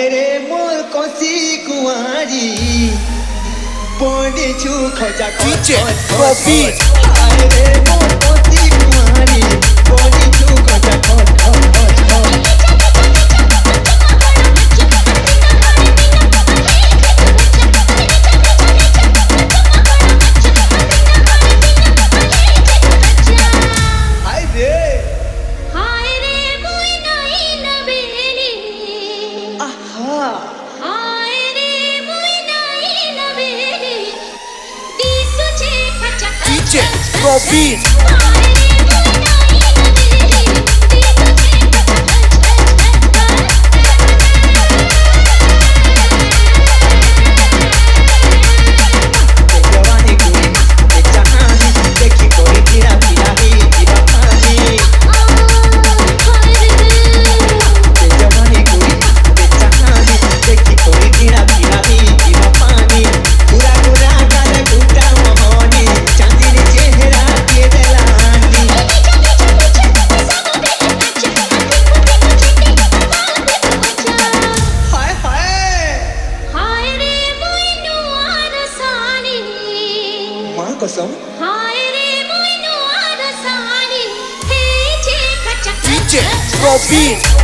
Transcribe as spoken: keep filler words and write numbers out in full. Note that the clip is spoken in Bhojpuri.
रे मोर कसी कुआरी पड़े छु खजा डीजे प्रवीण हाय रे मोर कसी कुआरी पड़े छु खजा खट डीजे प्रवीण कसम हाय रे मोइनो आरसानी हे जे कचक डीजे प्रवीण